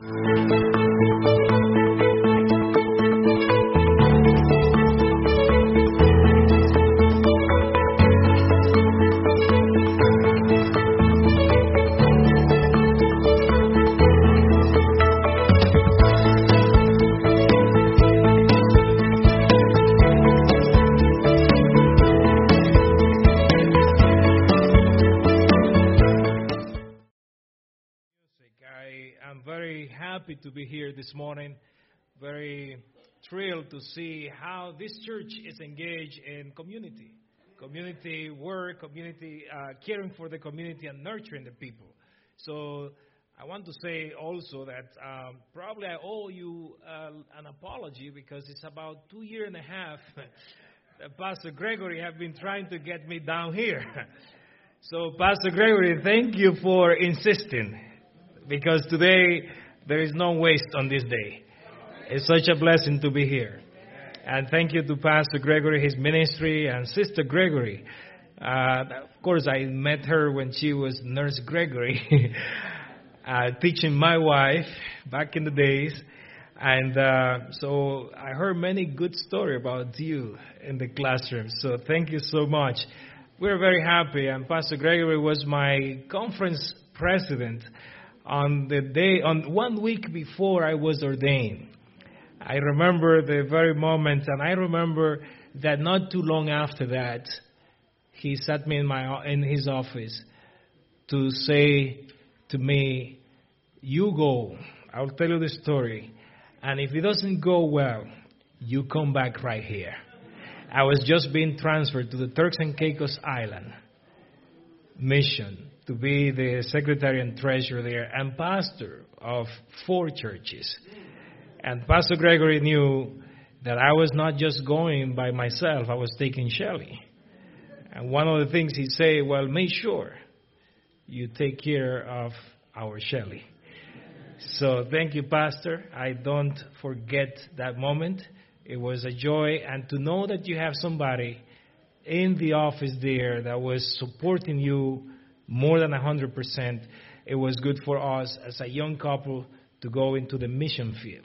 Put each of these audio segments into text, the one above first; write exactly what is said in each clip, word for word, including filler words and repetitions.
I'm very happy to be here this morning. Very thrilled to see how this church is engaged in community. Community work, community uh, caring for the community and nurturing the people. So I want to say also that um, probably I owe you uh, an apology because it's about two years and a half that Pastor Gregory have been trying to get me down here. So Pastor Gregory, thank you for insisting. Because today, there is no waste on this day. It's such a blessing to be here. And thank you to Pastor Gregory, his ministry, and Sister Gregory. Uh, of course, I met her when she was Nurse Gregory, uh, teaching my wife back in the days. And uh, so I heard many good stories about you in the classroom. So thank you so much. We're very happy. And Pastor Gregory was my conference president on the day, on one week before I was ordained. I remember the very moment, and I remember that not too long after that, he sat me in my in his office to say to me, "You go. I'll tell you the story, and if it doesn't go well, you come back right here." I was just being transferred to the Turks and Caicos Island mission to be the secretary and treasurer there and pastor of four churches. And Pastor Gregory knew that I was not just going by myself, I was taking Shelley. And one of the things he said, well, make sure you take care of our Shelley. So thank you, Pastor. I don't forget that moment. It was a joy. And to know that you have somebody in the office there that was supporting you more than one hundred percent, it was good for us as a young couple to go into the mission field.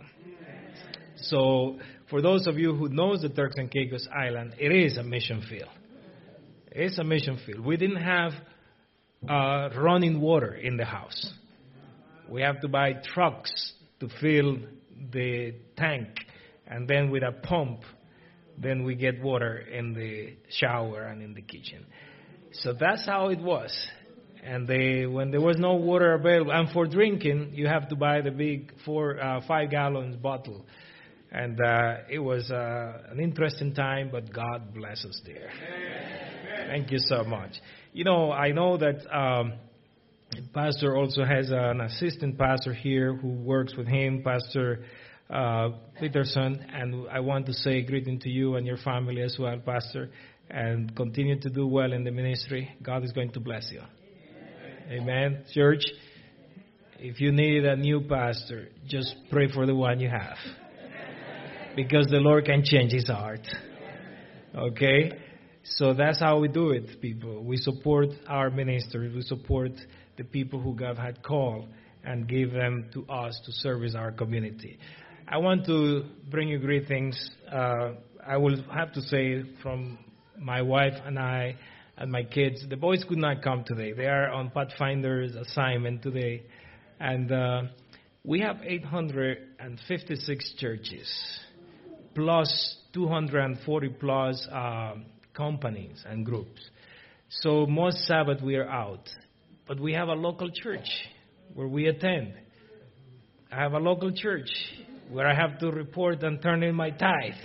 So for those of you who knows the Turks and Caicos Island, it is a mission field. It's a mission field. We didn't have uh, running water in the house. We have to buy trucks to fill the tank, and then with a pump, then we get water in the shower and in the kitchen. So that's how it was. And they, when there was no water available, and for drinking, you have to buy the big four, uh, five gallons bottle. And uh, it was uh, an interesting time, but God bless us there. Amen. Thank you so much. You know, I know that um, Pastor also has an assistant pastor here who works with him, Pastor uh, Peterson. And I want to say greeting to you and your family as well, Pastor. And continue to do well in the ministry. God is going to bless you. Amen. Church, if you need a new pastor, just pray for the one you have. Because the Lord can change his heart. Okay? So that's how we do it, people. We support our ministers. We support the people who God had called and gave them to us to service our community. I want to bring you greetings. Uh, I will have to say from my wife and I and my kids. The boys could not come today. They are on Pathfinder's assignment today. And uh, we have eight hundred fifty-six churches, plus two hundred forty plus uh, companies and groups. So most Sabbath we are out. But we have a local church where we attend. I have a local church where I have to report and turn in my tithe.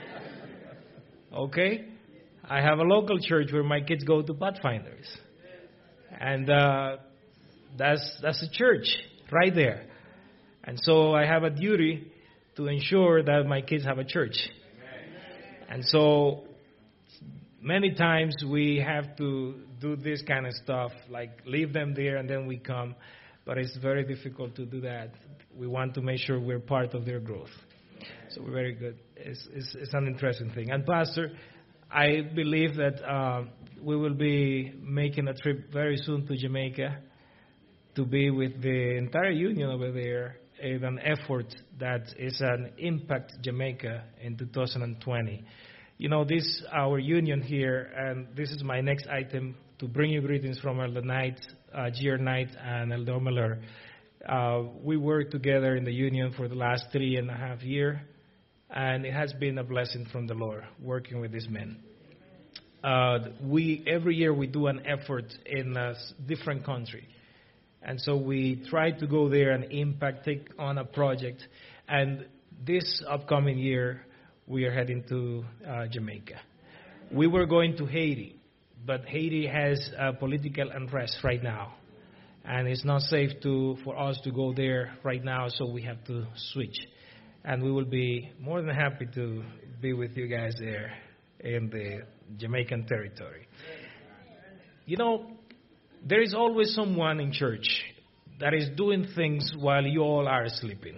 Okay? I have a local church where my kids go to Pathfinders. And uh, that's that's a church right there. And so I have a duty to ensure that my kids have a church. And so many times we have to do this kind of stuff, like leave them there and then we come. But it's very difficult to do that. We want to make sure we're part of their growth. So we're very good. It's, it's, it's an interesting thing. And Pastor, I believe that uh, we will be making a trip very soon to Jamaica to be with the entire union over there in an effort that is an Impact Jamaica in two thousand twenty. You know, this our union here, and this is my next item to bring you greetings from Elder Knight, uh, G R Knight, and Elder Miller. Uh, we worked together in the union for the last three and a half years, and it has been a blessing from the Lord working with these men. Uh, we every year we do an effort in a different country, and so we try to go there and impact, take on a project. And this upcoming year, we are heading to uh, Jamaica. We were going to Haiti, but Haiti has uh, political unrest right now, and it's not safe to for us to go there right now, so we have to switch. And we will be more than happy to be with you guys there in the Jamaican territory. You know, there is always someone in church that is doing things while you all are sleeping.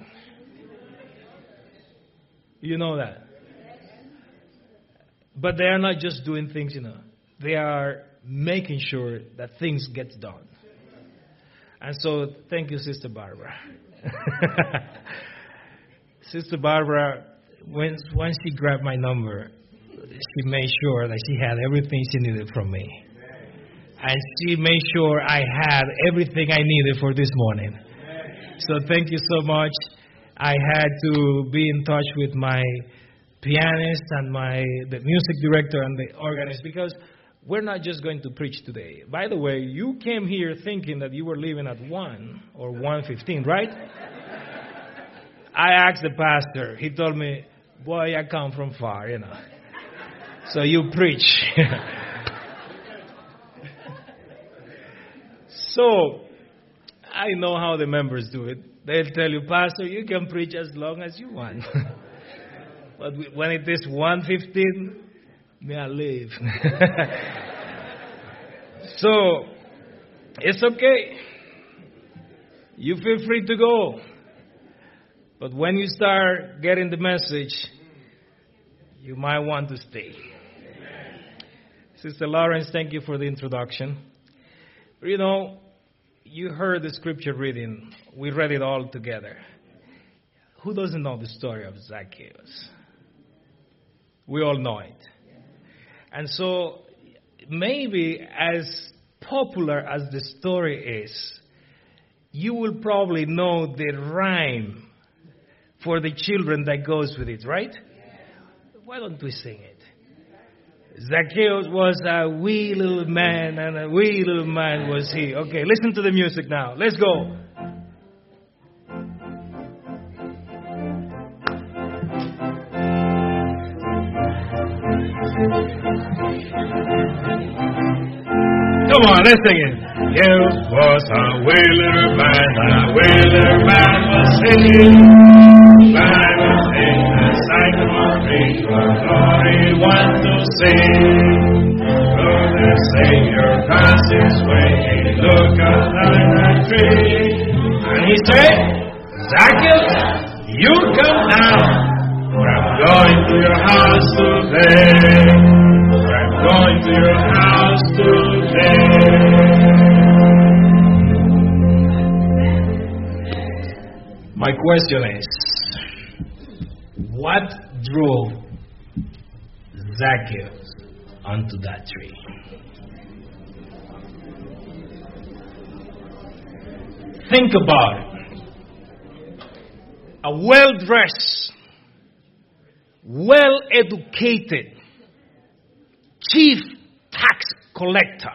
You know that. But they are not just doing things, you know. They are making sure that things get done. And so, thank you, Sister Barbara. Sister Barbara, when, when she grabbed my number, she made sure that she had everything she needed from me. And she made sure I had everything I needed for this morning. So thank you so much. I had to be in touch with my pianist and my the music director and the organist, because we're not just going to preach today. By the way, you came here thinking that you were leaving at one or one fifteen, right? I asked the pastor. He told me, boy, I come from far, you know. So you preach. So I know how the members do it. They'll tell you, Pastor, you can preach as long as you want. But when it is one fifteen, may I leave. So it's okay. You feel free to go. But when you start getting the message, you might want to stay. Amen. Sister Lawrence, thank you for the introduction. You know, you heard the scripture reading. We read it all together. Who doesn't know the story of Zacchaeus? We all know it. And so maybe as popular as the story is, you will probably know the rhyme for the children that goes with it, right? Why don't we sing it? Zacchaeus was a wee little man, and a wee little man was he. Okay, listen to the music now. Let's go. Come on, let's sing it. There was a wee little man, and a wee little man was he. Man was in the sight of a tree, but glory want to see. Lord, the Savior passed his way, he looked up at the tree, and he said, Zacchaeus, you come down, for I'm going to your house today. For I'm going to your house today. My question is, what drove Zacchaeus onto that tree? Think about it. A well-dressed, well-educated chief tax collector,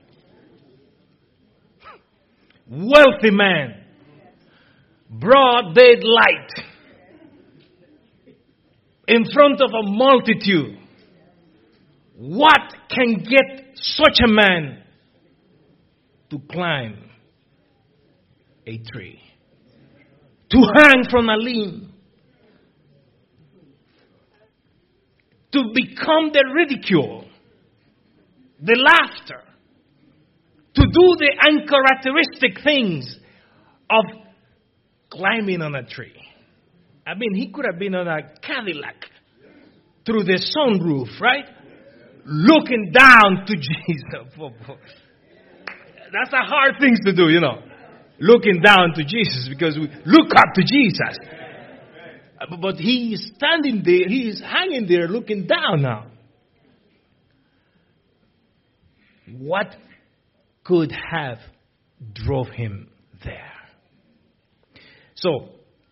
wealthy man, broad daylight, in front of a multitude. What can get such a man to climb a tree, to hang from a limb, to become the ridicule, the laughter, to do the uncharacteristic things of climbing on a tree? I mean, he could have been on a Cadillac through the sunroof, right? Looking down to Jesus. That's a hard thing to do, you know. looking down to Jesus because we look up to Jesus. But he is standing there, he is hanging there looking down now. What could have drove him there? So,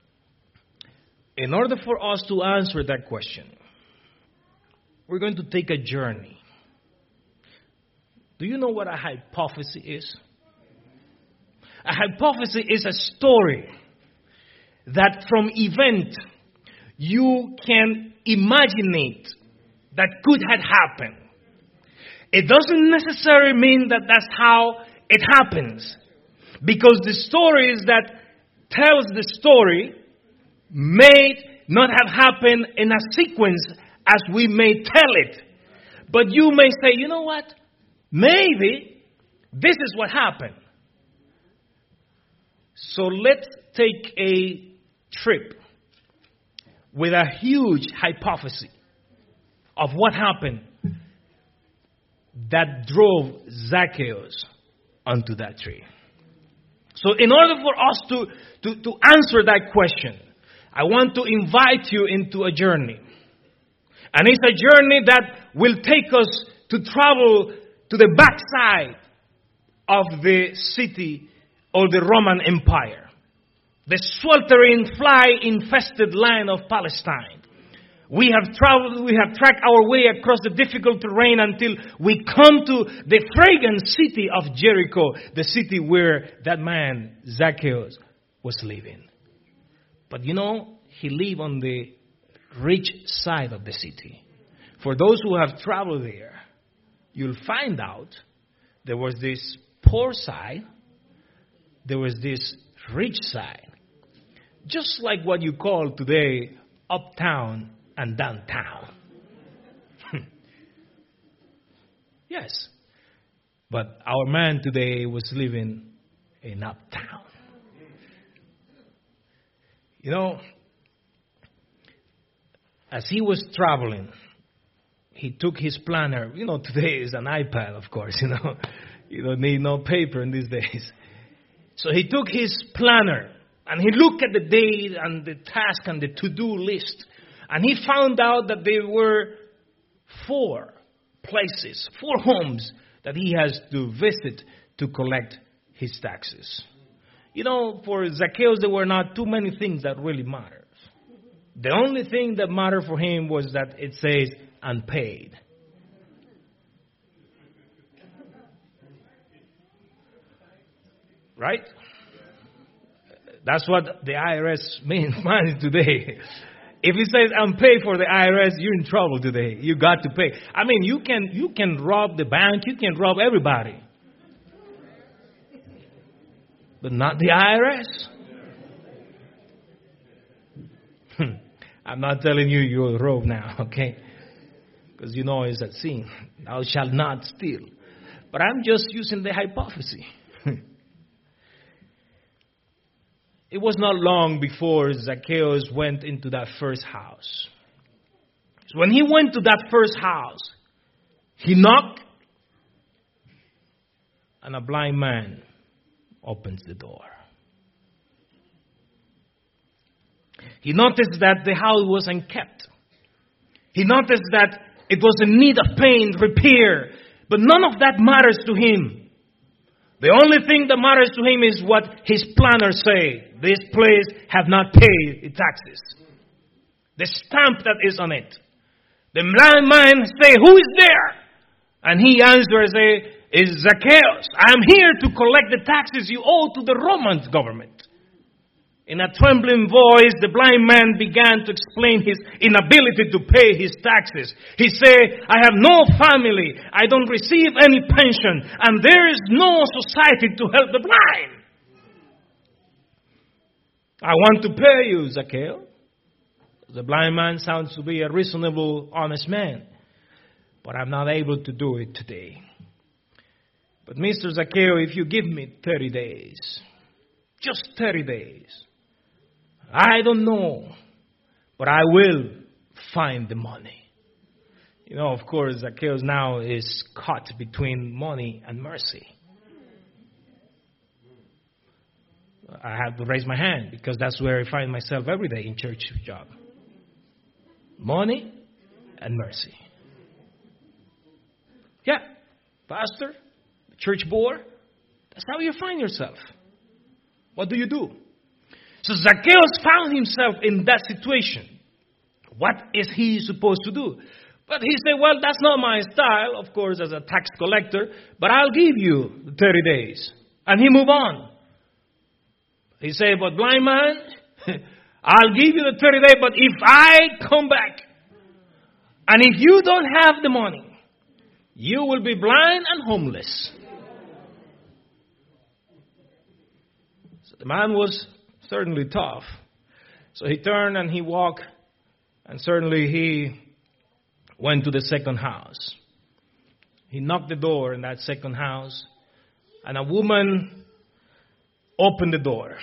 in order for us to answer that question, we're going to take a journey. Do you know what a hypothesis is? A hypothesis is a story that from event you can imagine it that could have happened. It doesn't necessarily mean that that's how it happens. Because the stories that tells the story may not have happened in a sequence as we may tell it. But you may say, you know what? Maybe this is what happened. So let's take a trip with a huge hypothesis of what happened that drove Zacchaeus onto that tree. So in order for us to, to, to answer that question, I want to invite you into a journey. And it's a journey that will take us to travel to the backside of the city or the Roman Empire. The sweltering, fly-infested land of Palestine. We have traveled, we have tracked our way across the difficult terrain until we come to the fragrant city of Jericho, the city where that man, Zacchaeus, was living. But you know, he lived on the rich side of the city. For those who have traveled there, you'll find out there was this poor side, there was this rich side. Just like what you call today uptown and downtown. Yes. But our man today was living in uptown. You know, as he was traveling, he took his planner. You know, today is an iPad, of course, you know. You don't need no paper in these days. So he took his planner and he looked at the date and the task and the to-do list. And he found out that there were four places, four homes that he has to visit to collect his taxes. You know, for Zacchaeus, there were not too many things that really mattered. The only thing that mattered for him was that it says unpaid. Right? That's what the I R S means money today. If it says unpaid for the I R S, you're in trouble today. You got to pay. I mean, you can you can rob the bank, you can rob everybody. But not the I R S. I'm not telling you you're a robe now, okay? Because you know it's a sin. Thou shalt not steal. But I'm just using the hypothesis. It was not long before Zacchaeus went into that first house. So when he went to that first house, he knocked, and a blind man opens the door. He noticed that the house was unkept. He noticed that it was in need of paint, repair, but none of that matters to him. The only thing that matters to him is what his planners say. This place have not paid its taxes. The stamp that is on it. The blind man say, who is there? And he answers, say, is Zacchaeus. I am here to collect the taxes you owe to the Roman government. In a trembling voice, the blind man began to explain his inability to pay his taxes. He said, I have no family, I don't receive any pension, and there is no society to help the blind. I want to pay you, Zacchaeus. The blind man sounds to be a reasonable, honest man, but I'm not able to do it today. But Mister Zacchaeus, if you give me thirty days, just thirty days, I don't know, but I will find the money. You know, of course, Zacchaeus now is caught between money and mercy. I have to raise my hand because that's where I find myself every day in church job. Money and mercy. Yeah, pastor, church board, that's how you find yourself. What do you do? So Zacchaeus found himself in that situation. What is he supposed to do? But he said, well, that's not my style, of course, as a tax collector, but I'll give you the thirty days. And he moved on. He said, but blind man, I'll give you the thirty days, but if I come back, and if you don't have the money, you will be blind and homeless. So the man was certainly tough. So he turned and he walked, and certainly he went to the second house. He knocked the door in that second house, and a woman opened the door.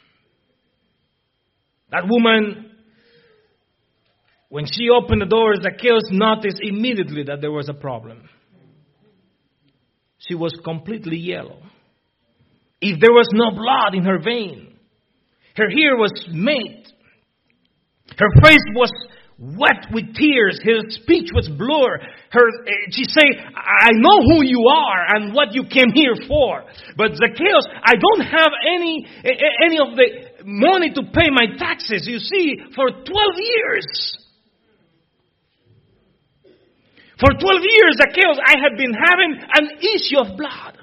That woman, when she opened the door, Zacchaeus noticed immediately that there was a problem. She was completely yellow. If there was no blood in her vein, her hair was made. Her face was wet with tears. Her speech was blurred. Her, she said, I know who you are and what you came here for. But Zacchaeus, I don't have any, any of the money to pay my taxes. You see, for twelve years. For twelve years, Zacchaeus, I had been having an issue of blood.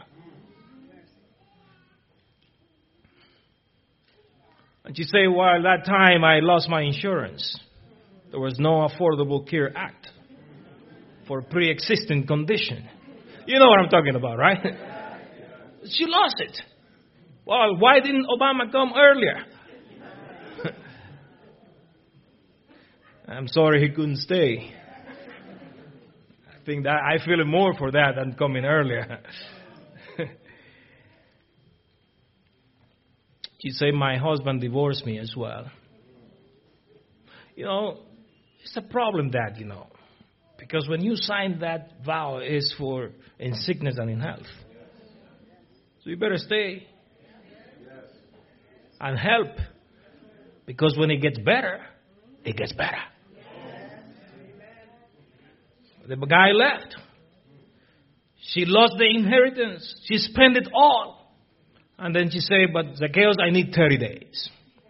And you say, well, that time I lost my insurance. There was no Affordable Care Act for pre-existing condition. You know what I'm talking about, right? She lost it. Well, why didn't Obama come earlier? I'm sorry he couldn't stay. I think that I feel more for that than coming earlier. She said, my husband divorced me as well. You know, it's a problem that, you know, because when you sign that vow, it's for in sickness and in health. So you better stay and help, because when it gets better, it gets better. The guy left. She lost the inheritance. She spent it all. And then she said, but Zacchaeus, I need thirty days.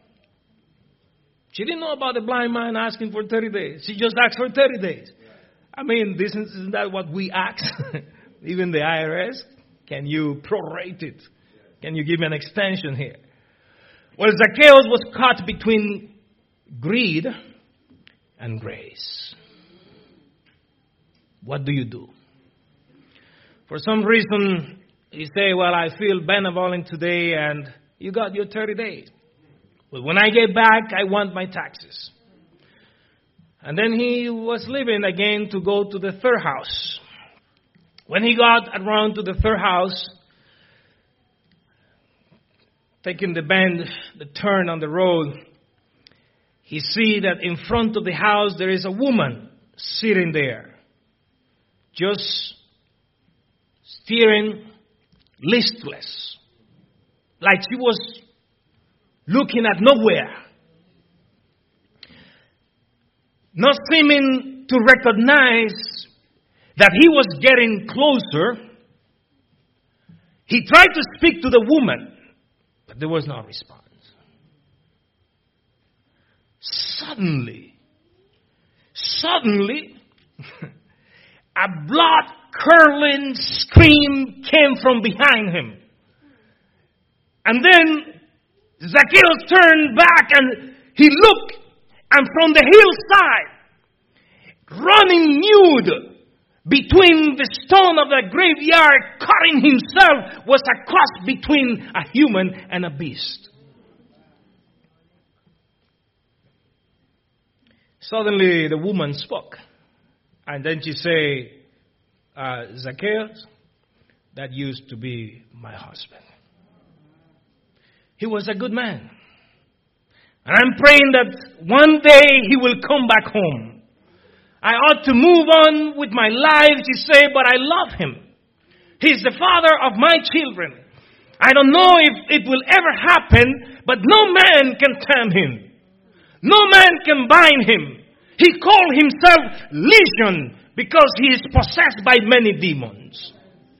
She didn't know about the blind man asking for thirty days. She just asked for thirty days. I mean, this is, isn't that what we ask? Even the I R S? Can you prorate it? Can you give me an extension here? Well, Zacchaeus was caught between greed and grace. What do you do? For some reason, you say, well, I feel benevolent today, and you got your thirty days. But when I get back, I want my taxes. And then he was leaving again to go to the third house. When he got around to the third house, taking the bend, the turn on the road, he see that in front of the house there is a woman sitting there, just staring, listless, like she was looking at nowhere, not seeming to recognize that he was getting closer. He tried to speak to the woman, but there was no response. Suddenly, suddenly, a blood-curdling scream came from behind him. And then Zacchaeus turned back and he looked, and from the hillside, running nude between the stone of the graveyard, cutting himself, was a cross between a human and a beast. Suddenly the woman spoke, and then she said, uh, Zacchaeus, that used to be my husband. He was a good man. And I'm praying that one day he will come back home. I ought to move on with my life, she said, but I love him. He's the father of my children. I don't know if it will ever happen, but no man can tempt him. No man can bind him. He called himself Legion because he is possessed by many demons.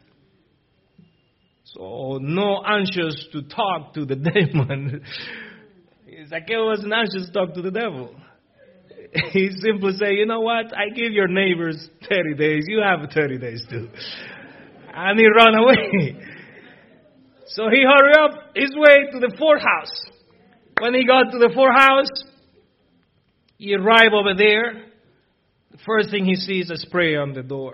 So, no anxious to talk to the demon. Zacchaeus wasn't anxious to talk to the devil. He simply said, you know what? I give your neighbors thirty days. You have thirty days too. And he ran away. So he hurried up his way to the fourth house. When he got to the fourth house, he arrived over there. The first thing he sees is a spray on the door,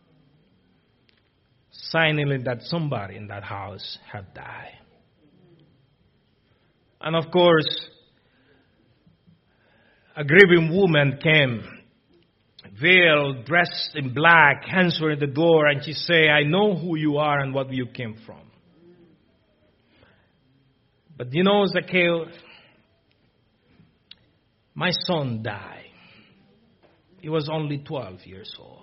signaling that somebody in that house had died. And of course, a grieving woman came, veiled, dressed in black, answering the door, and she said, I know who you are and what you came from. But you know, Zacchaeus, my son died. He was only twelve years old.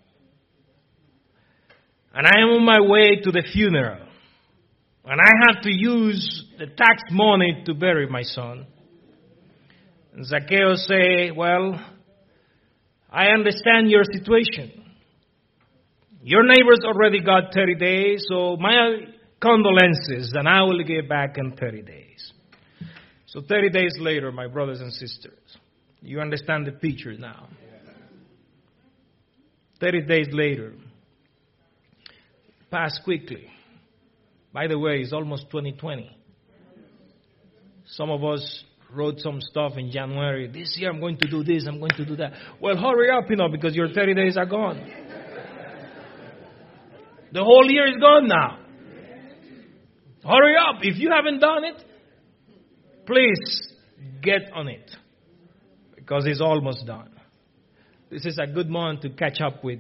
And I am on my way to the funeral. And I have to use the tax money to bury my son. And Zacchaeus say, well, I understand your situation. Your neighbors already got thirty days, so my condolences, and I will get back in thirty days. So thirty days later, my brothers and sisters, you understand the picture now. thirty days later, passed quickly. By the way, it's almost twenty twenty. Some of us wrote some stuff in January. This year I'm going to do this, I'm going to do that. Well, hurry up, you know, because your thirty days are gone. The whole year is gone now. Hurry up. If you haven't done it, please get on it, because it's almost done. This is a good month to catch up with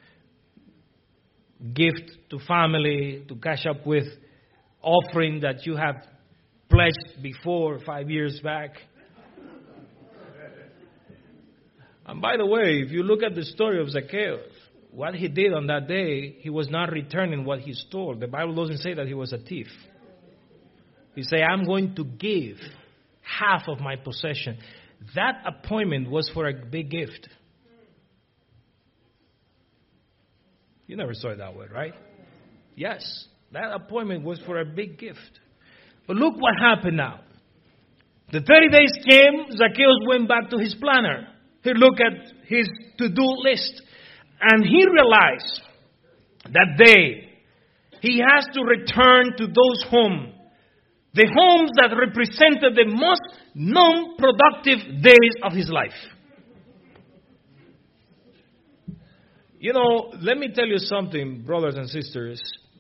gift to family, to catch up with offering that you have pledged before, five years back. And by the way, if you look at the story of Zacchaeus, what he did on that day, he was not returning what he stole. The Bible doesn't say that he was a thief. He said, I'm going to give half of my possession. That appointment was for a big gift. You never saw it that way, right? Yes, that appointment was for a big gift. But look what happened now. The thirty days came, Zacchaeus went back to his planner. He looked at his to-do list, and he realized that day he has to return to those homes, the homes that represented the most non-productive days of his life. You know, let me tell you something, brothers and sisters.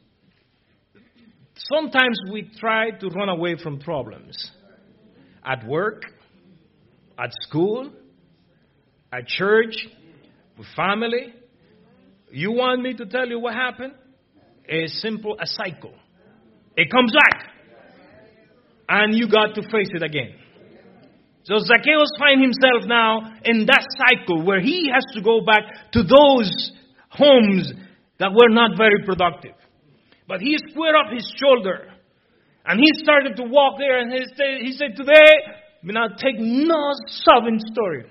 Sometimes we try to run away from problems. At work, at school, at church, with family. You want me to tell you what happened? A simple a cycle. It comes back. And you got to face it again. So Zacchaeus finds himself now in that cycle where he has to go back to those homes that were not very productive. But he squared up his shoulder and he started to walk there, and he said, he said today, I'm going to take no sobbing story.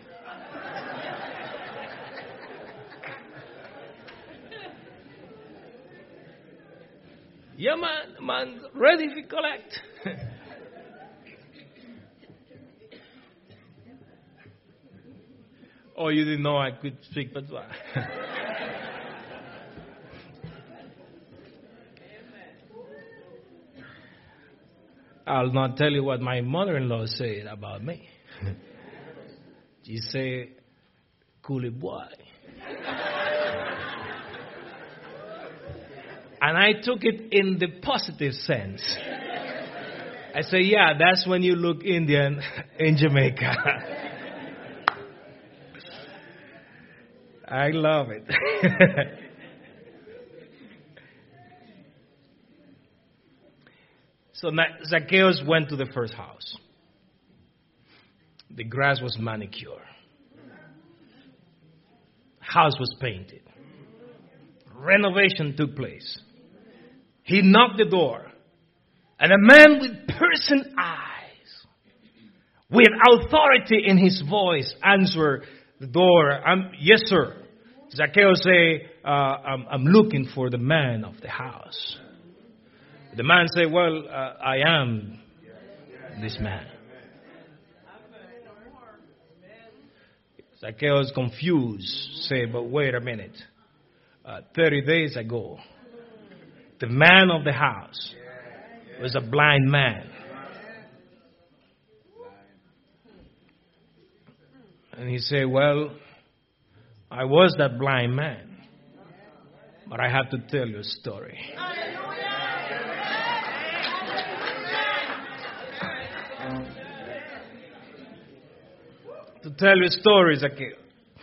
Yeah, man, man, ready to collect. Oh, you didn't know I could speak Patois. I'll not tell you what my mother-in-law said about me. She said, "Cool boy." And I took it in the positive sense. I say, yeah, that's when you look Indian in Jamaica. I love it. So Zacchaeus went to the first house. The grass was manicured. House was painted. Renovation took place. He knocked the door. And a man with piercing eyes, with authority in his voice, answered the door. I'm, yes, sir. Zacchaeus say, uh, I'm, I'm looking for the man of the house. The man say, well, uh, I am this man. Zacchaeus confused, say, but wait a minute. Uh, Thirty days ago, the man of the house was a blind man. And he said, well, I was that blind man, but I have to tell you a story. To tell you stories, Zacchaeus.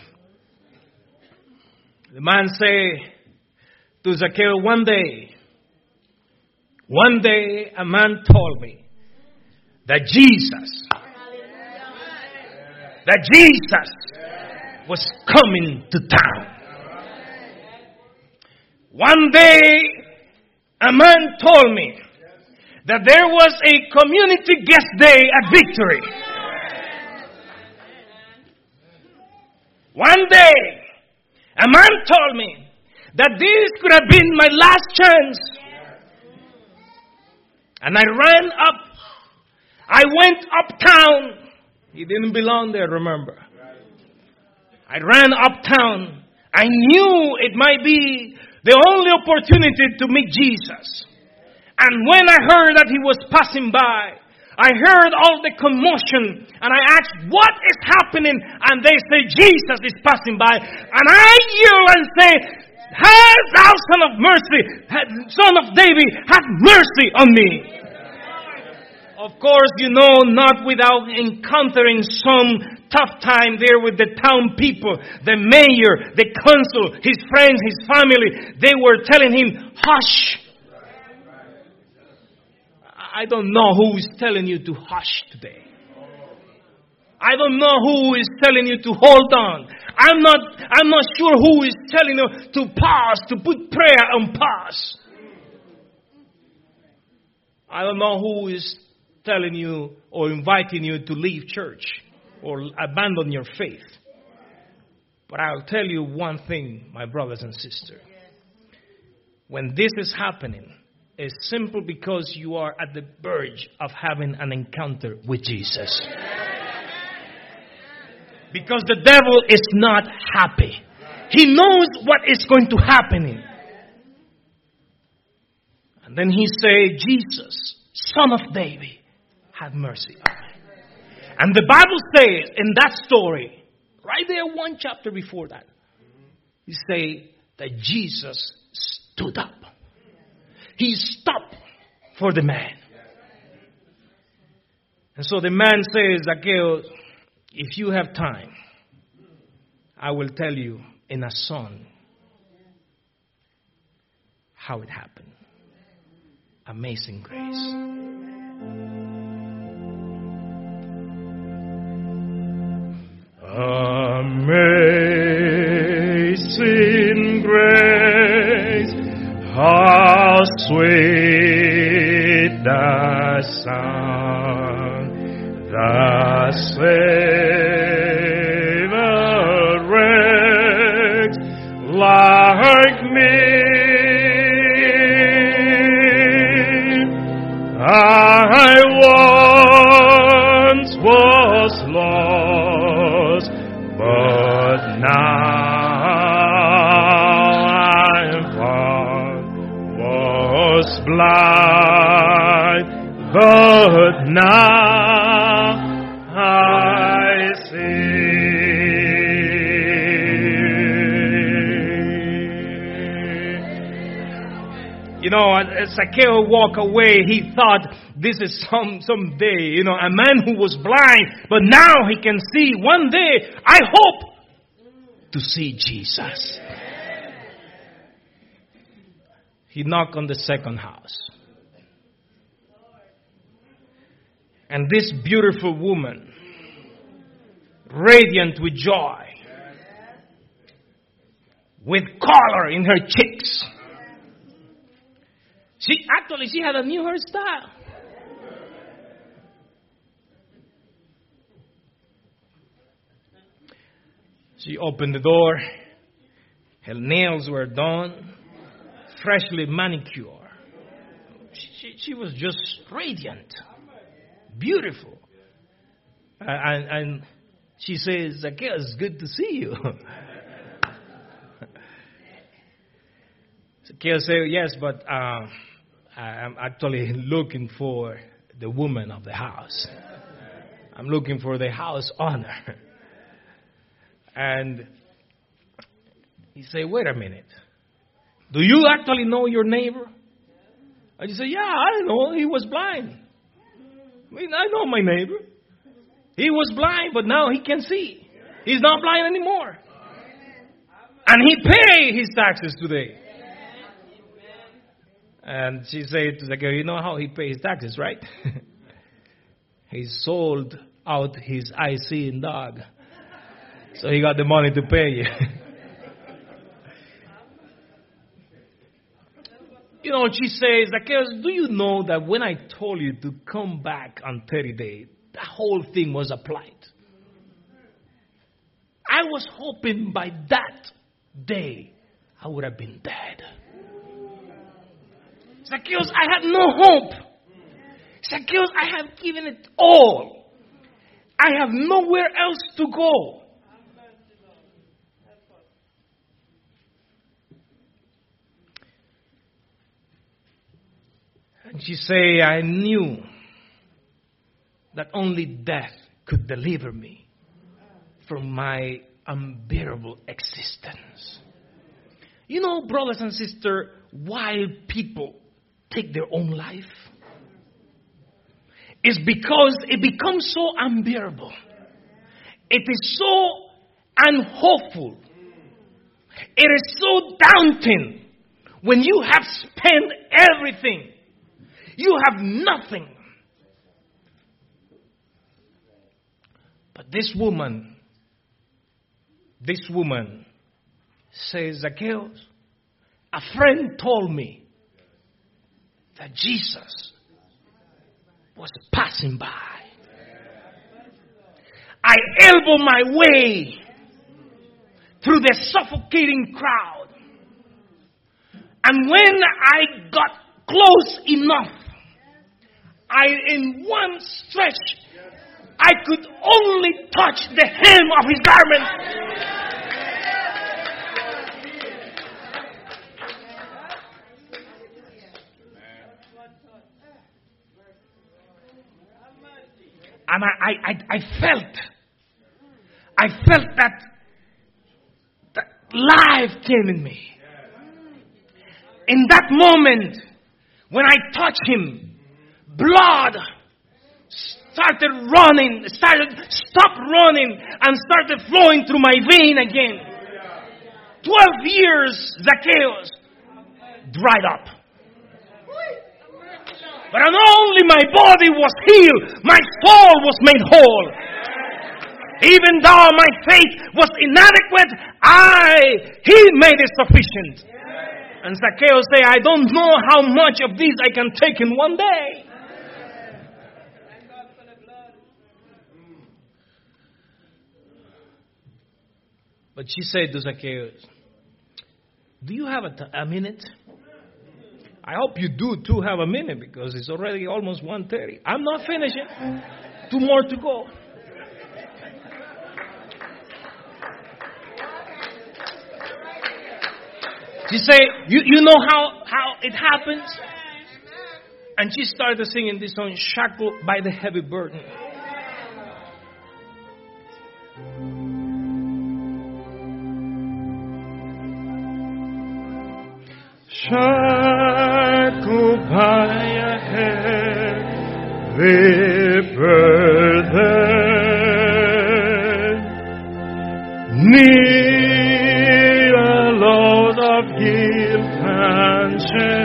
The man say to Zacchaeus, one day, one day a man told me that Jesus, that Jesus was coming to town. One day a man told me that there was a community guest day at Victory. One day, a man told me that this could have been my last chance. And I ran up. I went uptown. He didn't belong there, remember. I ran uptown. I knew it might be the only opportunity to meet Jesus. And when I heard that he was passing by, I heard all the commotion, and I asked, what is happening? And they say, Jesus is passing by. And I yell and say, have thou, son of mercy, son of David, have mercy on me. Of course, you know, not without encountering some tough time there with the town people, the mayor, the council, his friends, his family. They were telling him, hush. I don't know who is telling you to hush today. I don't know who is telling you to hold on. I'm not, I'm not sure who is telling you to pause, to put prayer on pause. I don't know who is telling you or inviting you to leave church or abandon your faith. But I'll tell you one thing, my brothers and sisters. When this is happening, it's simple because you are at the verge of having an encounter with Jesus. Because the devil is not happy. He knows what is going to happen. And then he say, Jesus, son of David, have mercy on me. And the Bible says in that story, right there one chapter before that, he say that Jesus stood up. He stopped for the man. And so the man says, Zacchaeus, if you have time, I will tell you in a song how it happened. Amazing grace. Amazing grace, how sweet the sound that saved a wretch like me. I once was lost, but now I'm found. Was blind, but now I see. You know, as Zacchaeus walked away, he thought, this is some someday, you know, a man who was blind, but now he can see. One day, I hope to see Jesus. He knocked on the second house. And this beautiful woman, radiant with joy, with color in her cheeks. She actually, she had a new hairstyle. She opened the door. Her nails were done, freshly manicured. She, she, she was just radiant, beautiful. Uh, and, and she says, Zacchaeus, good to see you. Zacchaeus said, yes, but uh, I'm actually looking for the woman of the house. I'm looking for the house owner. And he said, wait a minute. Do you actually know your neighbor? And he said, yeah, I know. He was blind. I mean, I know my neighbor. He was blind, but now he can see. He's not blind anymore. And he paid his taxes today. And she said to Zacchaeus, you know how he pays taxes, right? He sold out his eye-seeing dog. So he got the money to pay you. You know, she says, Zacchaeus, do you know that when I told you to come back on thirty days, the whole thing was applied? I was hoping by that day I would have been dead. Zacchaeus, I had no hope. Zacchaeus, I have given it all. I have nowhere else to go. And she say, I knew that only death could deliver me from my unbearable existence. You know, brothers and sisters, why people take their own life? It's because it becomes so unbearable. It is so unhopeful. It is so daunting when you have spent everything. You have nothing. But this woman, this woman says, Zacchaeus, a friend told me that Jesus was passing by. I elbowed my way through the suffocating crowd. And when I got close enough, I, in one stretch, I could only touch the hem of his garment. And I, I, I, I felt, I felt that, that life came in me. In that moment, when I touched him, blood started running, started, stopped running, and started flowing through my vein again. Twelve years, Zacchaeus, dried up. But not only my body was healed, my soul was made whole. Even though my faith was inadequate, I, he made it sufficient. And Zacchaeus said, I don't know how much of this I can take in one day. But she said to Zacchaeus, do you have a, t- a minute? I hope you do too have a minute, because it's already almost one thirty. I'm not finishing. Two more to go. She said, you, you know how, how it happens? And she started singing this song, Shackled by the Heavy Burden. Shackled by a heavy burden, near a load of guilt and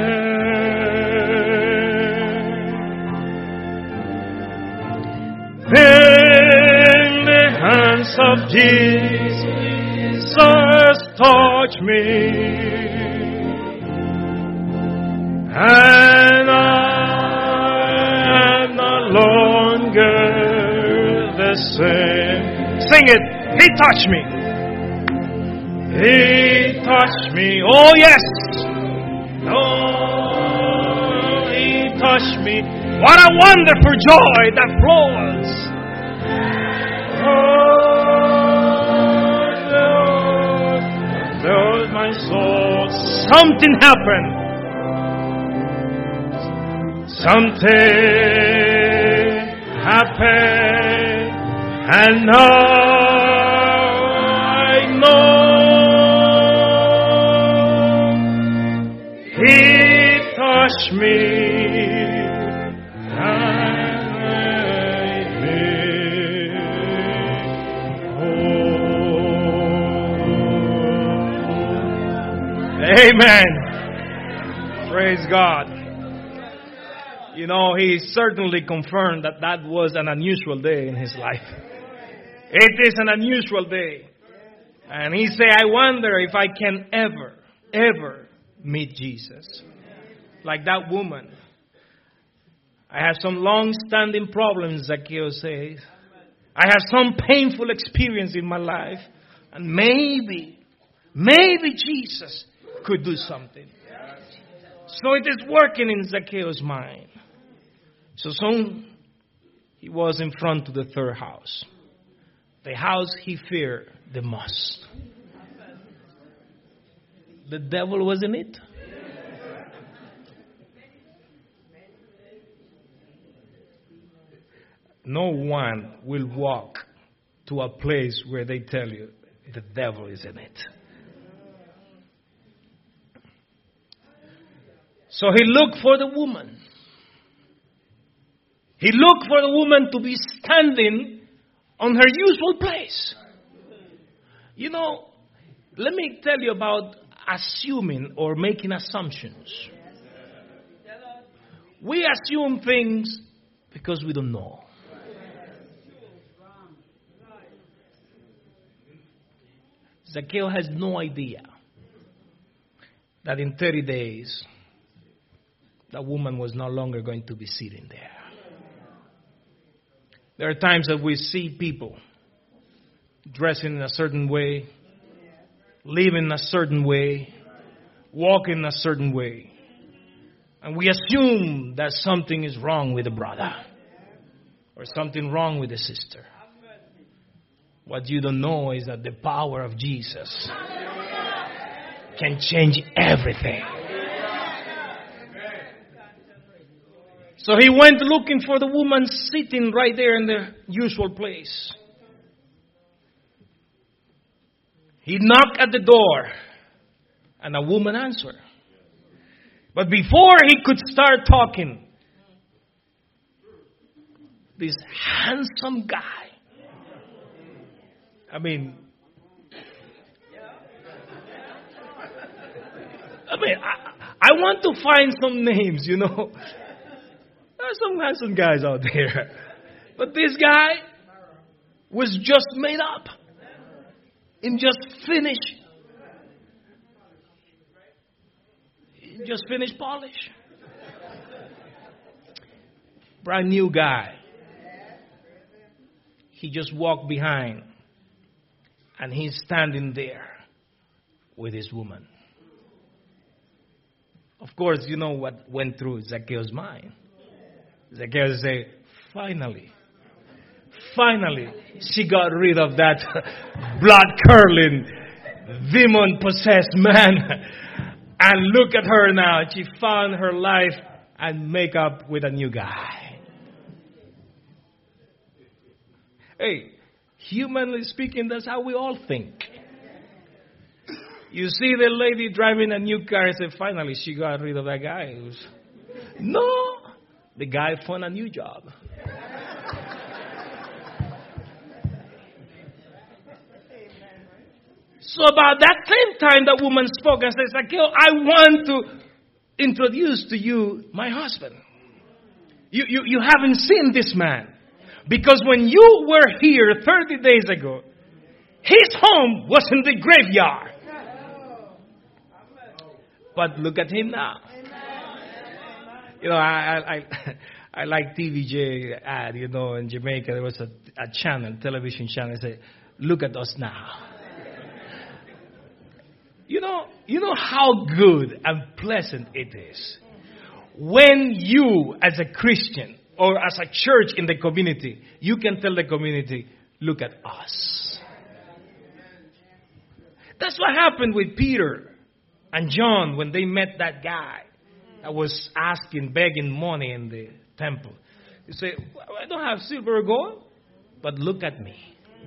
shame. Then the hands of Jesus touch me, and I am no longer the same. Sing it. He touched me. He touched me. Oh, yes. Oh, He touched me. What a wonderful joy that flows. Oh, Lord, Lord, my soul. Something happened. Something happened. And now I know He touched me and made me whole. Amen. Praise God. You know, he certainly confirmed that that was an unusual day in his life. It is an unusual day. And he said, I wonder if I can ever, ever meet Jesus. Like that woman. I have some long-standing problems, Zacchaeus says. I have some painful experience in my life. And maybe, maybe Jesus could do something. So it is working in Zacchaeus' mind. So soon he was in front of the third house. The house he feared the most. The devil was in it. No one will walk to a place where they tell you the devil is in it. So he looked for the woman. He looked for the woman to be standing on her usual place. You know, let me tell you about assuming or making assumptions. We assume things because we don't know. Zacchaeus has no idea that in thirty days, that woman was no longer going to be sitting there. There are times that we see people dressing in a certain way, living a certain way, walking a certain way. And we assume that something is wrong with the brother or something wrong with the sister. What you don't know is that the power of Jesus can change everything. So he went looking for the woman sitting right there in the usual place. He knocked at the door and a woman answered. But before he could start talking, this handsome guy, I mean, I mean, I, I want to find some names, you know. There are some handsome guys out there. But this guy was just made up. And just finished. Just finished polish. Brand new guy. He just walked behind. And he's standing there with his woman. Of course, you know what went through Zacchaeus' mind. Zacchaeus said, finally, finally, she got rid of that blood-curdling, demon-possessed man. And look at her now. She found her life and make up with a new guy. Hey, humanly speaking, that's how we all think. You see the lady driving a new car and say, finally, she got rid of that guy. Was, no. The guy found a new job. So about that same time, the woman spoke and said, Zacchaeus, I want to introduce to you my husband. You, you, you haven't seen this man. Because when you were here thirty days ago, his home was in the graveyard. But look at him now. You know, I I, I like T V J ad, you know, in Jamaica. There was a, a channel, television channel, that said, look at us now. You know, you know how good and pleasant it is when you, as a Christian or as a church in the community, you can tell the community, look at us. That's what happened with Peter and John when they met that guy that was asking, begging money in the temple. You say, I don't have silver or gold, but look at me.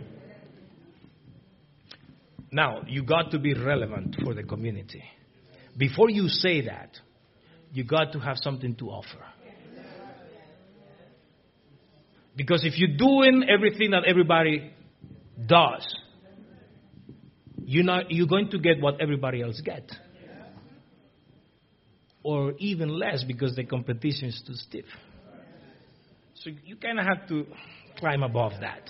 Now, you got to be relevant for the community. Before you say that, you got to have something to offer. Because if you're doing everything that everybody does, you're not, you're going to get what everybody else gets. Or even less because the competition is too stiff. So you kind of have to climb above that.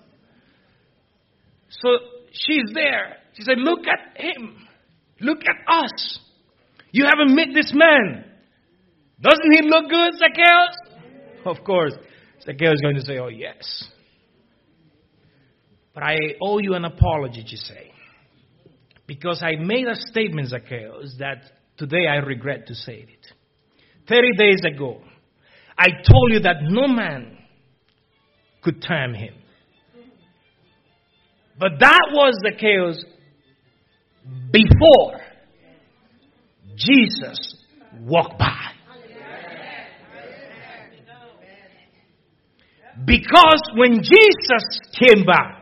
So she's there. She said, look at him. Look at us. You haven't met this man. Doesn't he look good, Zacchaeus? Of course. Zacchaeus is going to say, oh, yes. But I owe you an apology, you say. Because I made a statement, Zacchaeus, that today I regret to say it. Thirty days ago, I told you that no man could tame him. But that was Zacchaeus before Jesus walked by. Because when Jesus came by,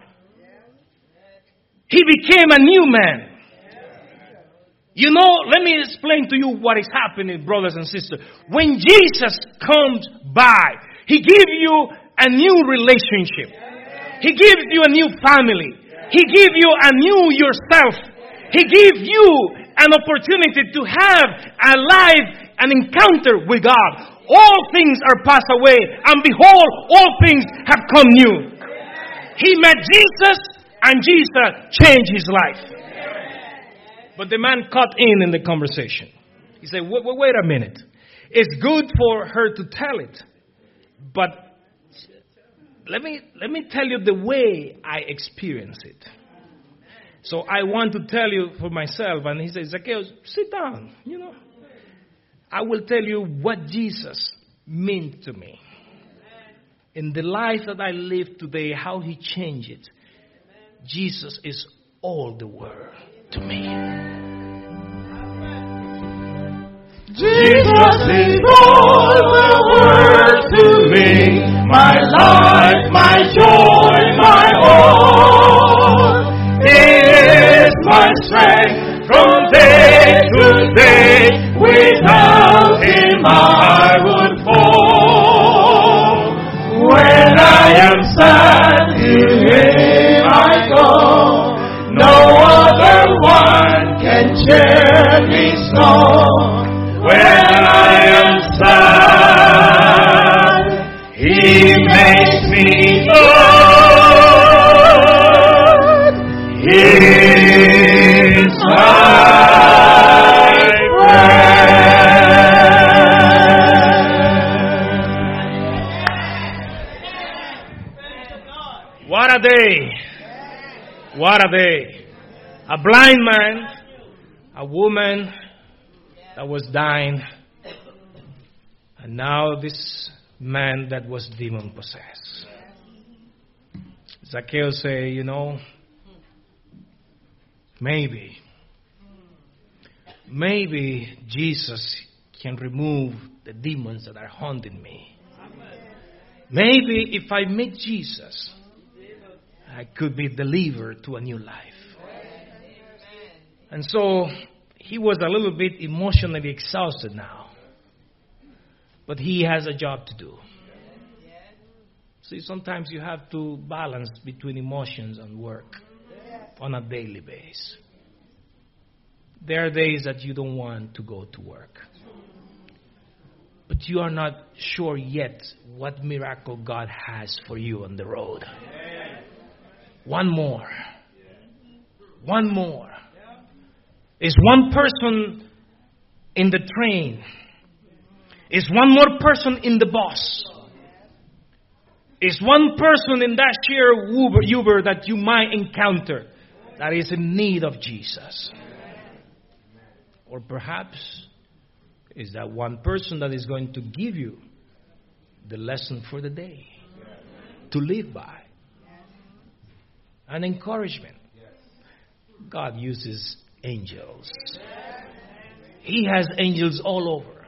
he became a new man. You know, let me explain to you what is happening, brothers and sisters. When Jesus comes by, he gives you a new relationship. He gives you a new family. He gives you a new yourself. He gives you an opportunity to have a life, an encounter with God. All things are passed away, and behold, all things have come new. He met Jesus, and Jesus changed his life. But the man cut in in the conversation. He said, wait, wait a minute. It's good for her to tell it, but let me let me tell you the way I experience it. So I want to tell you for myself. And he says, Zacchaeus, sit down. You know, I will tell you what Jesus meant to me. In the life that I live today, how he changed it. Jesus is all the world to me. Jesus is all the world to me. My life, my joy, my all. He is my strength from day to day. Without him I would fall. When I am sad, to him I go. No other one can cheer me so. When I am sad, he makes me glad. He's my friend. What a day. What a day. A blind man, a woman that was dying, and now this man that was demon possessed. Zacchaeus say, you know, maybe, maybe Jesus can remove the demons that are haunting me. Maybe if I meet Jesus, I could be delivered to a new life. And so he was a little bit emotionally exhausted now. But he has a job to do. See, sometimes you have to balance between emotions and work on a daily basis. There are days that you don't want to go to work. But you are not sure yet what miracle God has for you on the road. One more. One more. Is one person in the train. Is one more person in the bus. Is one person in that share Uber, Uber that you might encounter that is in need of Jesus. Or perhaps is that one person that is going to give you the lesson for the day to live by. An encouragement. God uses angels. He has angels all over.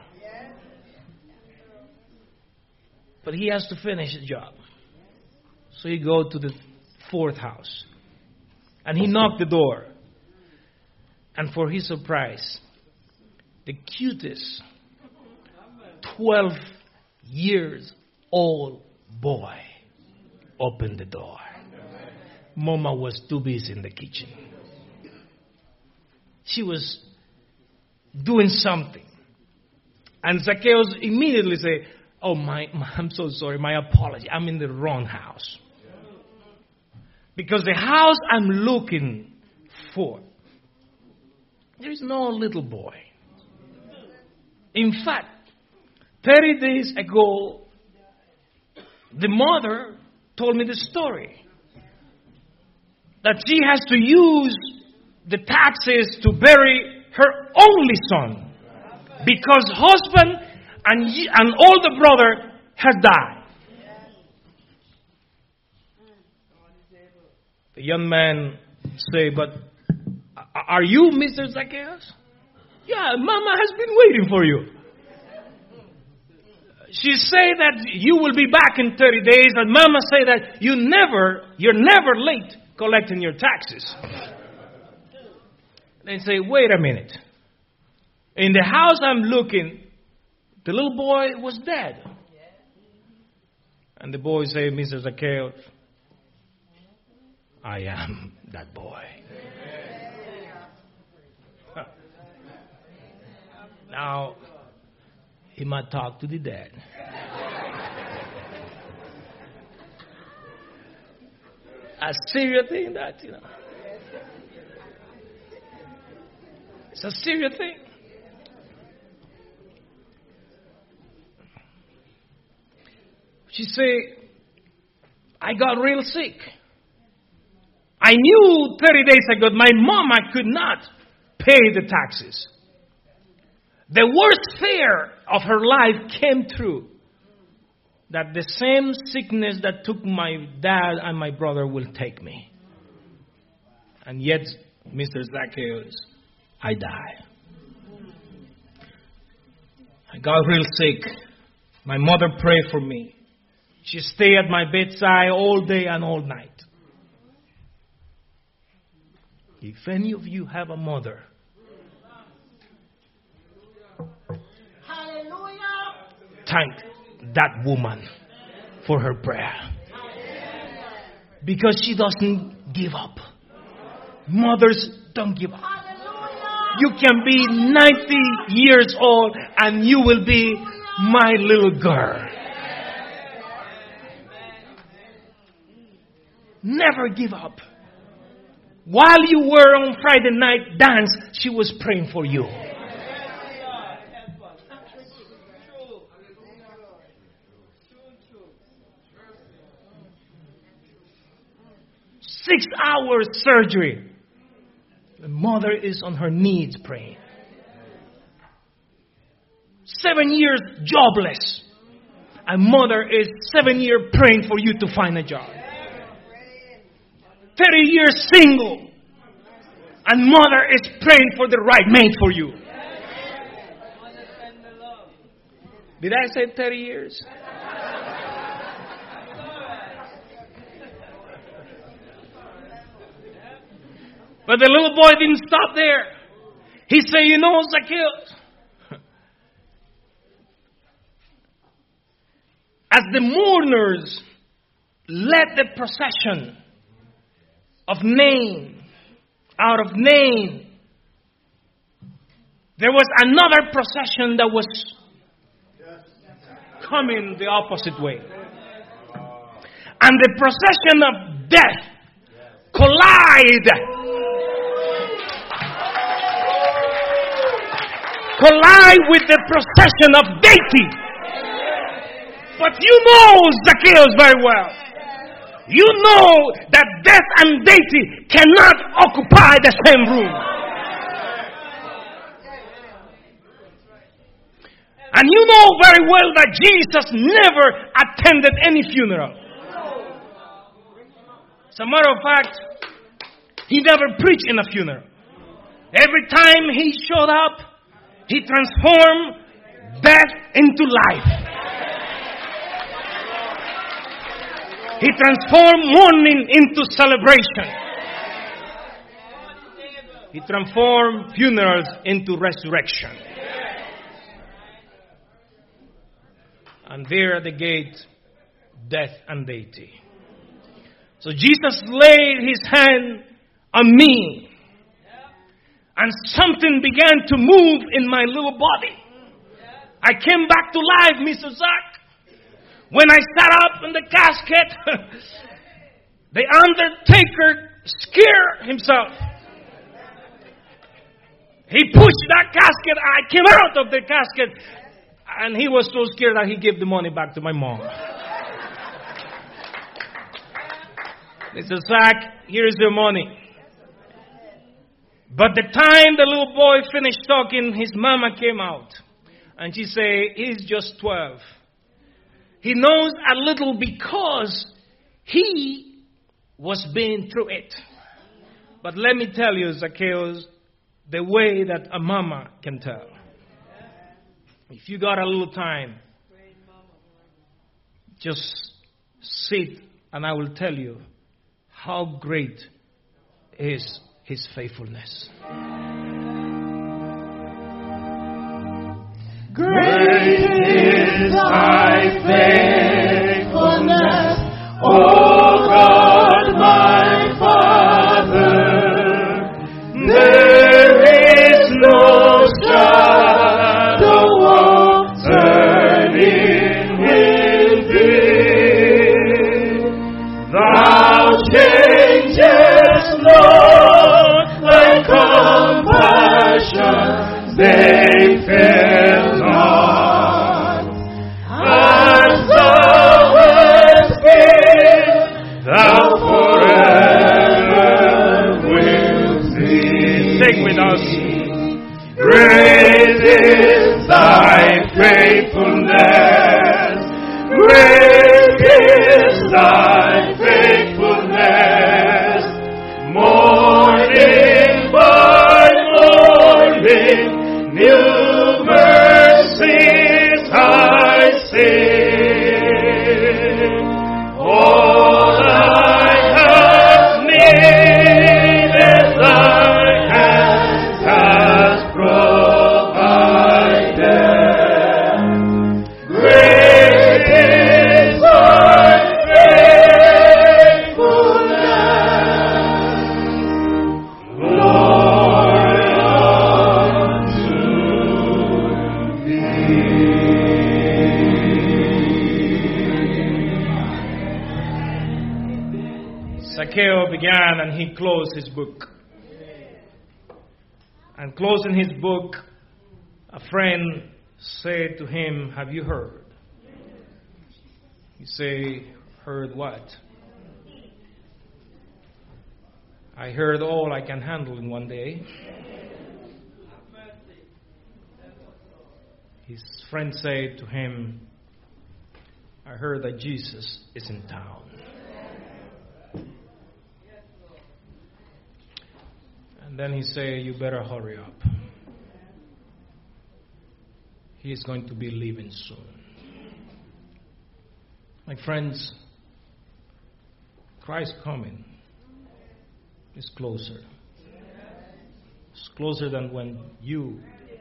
But he has to finish the job. So he go to the fourth house. And he knocked the door. And for his surprise, the cutest twelve years old boy opened the door. Mama was too busy in the kitchen. She was doing something. And Zacchaeus immediately said, oh, my, my, I'm so sorry, my apology. I'm in the wrong house. Because the house I'm looking for, there is no little boy. In fact, thirty days ago, the mother told me the story. That she has to use the taxes to bury her only son. Because husband and, and older brother has died. The young man say, but are you Mister Zacchaeus? Yeah, Mama has been waiting for you. She say that you will be back in thirty days, and Mama say that you never, you're never late collecting your taxes. They say, wait a minute. In the house I'm looking, the little boy was dead. And the boy say, Mister Zacchaeus, I am that boy. Now, he might talk to the dad. A serious thing that, you know. It's a serious thing. She say, I got real sick. I knew thirty days ago my mama could not pay the taxes. The worst fear of her life came true. That the same sickness that took my dad and my brother will take me. And yet, Mister Zacchaeus, I die. I got real sick. My mother prayed for me. She stayed at my bedside all day and all night. If any of you have a mother, thank that woman for her prayer. Because she doesn't give up. Mothers don't give up. You can be ninety years old and you will be my little girl. Never give up. While you were on Friday night dance, she was praying for you. Six hours surgery. The mother is on her knees praying. Seven years jobless. And mother is seven years praying for you to find a job. Thirty years single. And mother is praying for the right mate for you. Did I say thirty years? But the little boy didn't stop there. He said, you know, Zacchaeus, as the mourners led the procession of Nain, out of Nain, there was another procession that was coming the opposite way. And the procession of death collide collide with the procession of deity. But you know Zacchaeus very well. You know that death and deity cannot occupy the same room. And you know very well that Jesus never attended any funeral. As a matter of fact, he never preached in a funeral. Every time he showed up, he transformed death into life. He transformed mourning into celebration. He transformed funerals into resurrection. And there at the gate, death and deity. So Jesus laid his hand on me. And something began to move in my little body. I came back to life, Mister Zach. When I sat up in the casket, the undertaker scared himself. He pushed that casket. I came out of the casket. And he was so scared that he gave the money back to my mom. Mister Zach, here is your money. But the time the little boy finished talking, his mama came out. And she said, he's just twelve. He knows a little because he was being through it. But let me tell you, Zacchaeus, the way that a mama can tell. If you got a little time, just sit and I will tell you how great is his faithfulness. Great is thy faithfulness, O God my Father. There is no shadow of turning with thee. Thou changest not thy compassions, they fail not. As thou hast been, thou forever wilt be. Sing with us. Great is thy faithfulness. Great is thy faithfulness. Morning by morning, new mercies I see. All I have needed, thy hand has provided. Great is thy faithfulness, Lord, unto Zacchaeus began and he closed his book. And closing his book, a friend said to him, have you heard? He said, heard what? I heard all I can handle in one day. His friend said to him, I heard that Jesus is in town. And then he said, you better hurry up. He is going to be leaving soon. My friends, Christ's coming is closer. It's closer than when you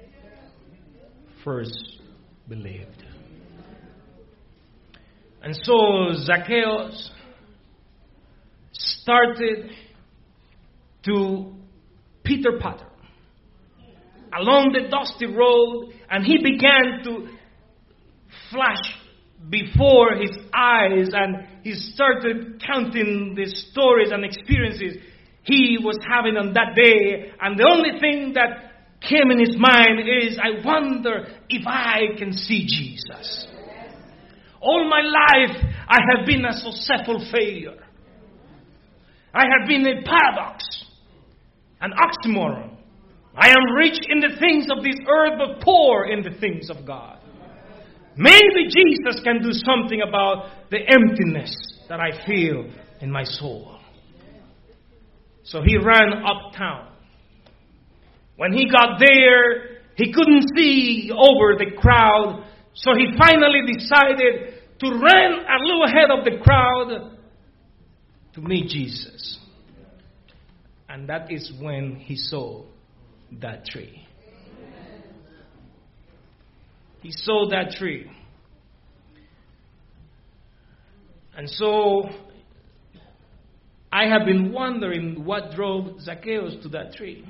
first believed. And so Zacchaeus started to Peter Potter along the dusty road, and he began to flash before his eyes, and he started counting the stories and experiences he was having on that day. And the only thing that came in his mind is, I wonder if I can see Jesus. All my life I have been a successful failure. I have been a paradox, an oxymoron. I am rich in the things of this earth, but poor in the things of God. Maybe Jesus can do something about the emptiness that I feel in my soul. So he ran uptown. When he got there, he couldn't see over the crowd. So he finally decided to run a little ahead of the crowd to meet Jesus. And that is when he saw that tree. He saw that tree. And so I have been wondering what drove Zacchaeus to that tree.